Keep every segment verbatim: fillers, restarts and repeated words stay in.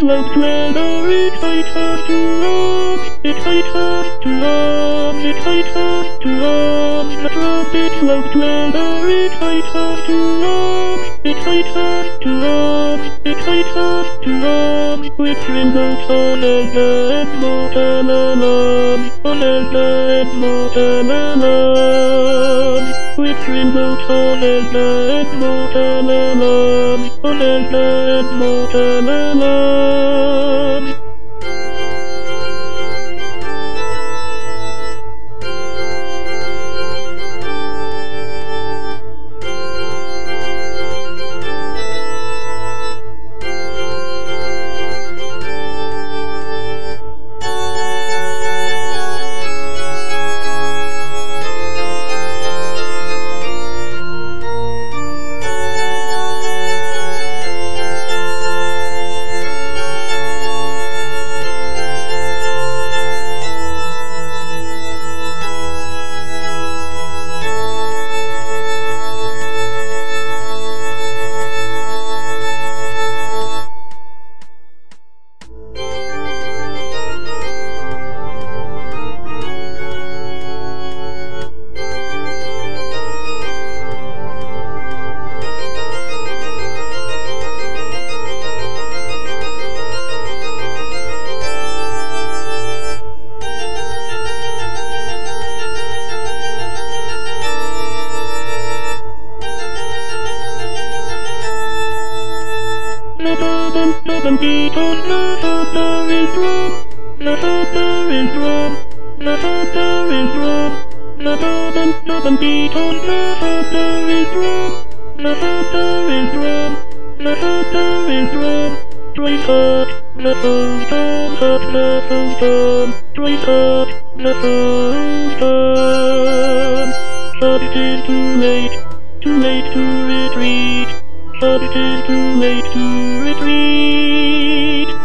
loves weather, it excites us to arms, it excites us to arms, it excites us to arms. The trumpet loves weather, it excites us to arms, it excites us to arms, it excites us to arms. Which invokes on Elga and mortal alarms, on Elga and mortal alarms. Which invokes on Elga and mortal alarms, on Elga and mortal alarms. Nothing beat on the thunder is drum, the thunder is drum, the thunder is drum. Nothing, nothing beat on the thunder is drum, the thunder is drum, the thunder is drum. Trace hard, the foe's drum, hurt the foe's drum. Trace hard, the foe's drum. But it is too late, too late to retreat. But it is too late to retreat.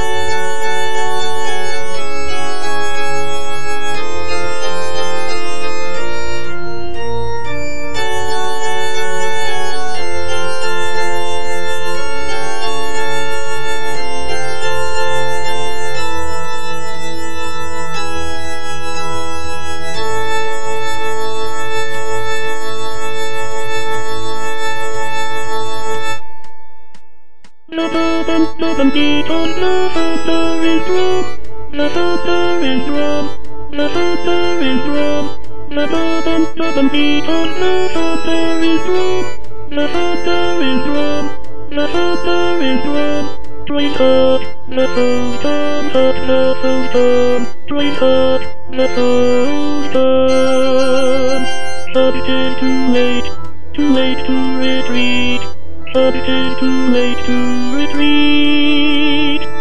Nothing, nothing beat on the thunder is drum, the thunder is drum, the thunder is drum. Nothing, nothing beat on the thunder is drum, the thunder is drum, the thunder is drum. Trace hard, the foe's drum, hurt the foe's drum. Trace hard, the foe's drum. But it is too late, too late to retreat. But it is too late to retreat.